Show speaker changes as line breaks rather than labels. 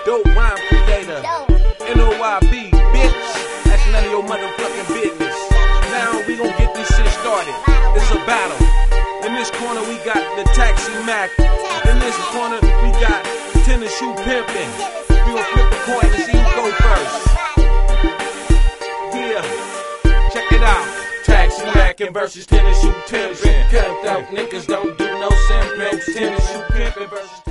Dope rhyme creator, NOYB, bitch. That's none of your motherfucking business. Now we gon' get this shit started. It's a battle. In this corner we got the Taxi Mac. In this corner we got Tennis Shoe Pimpin'. We gon' flip the coin and see who go first. Yeah, check it out. Taxi Mac versus Tennis Shoe Pimpin'. Cut out niggas don't do no simpin'. Tennis Shoe Pimpin' versus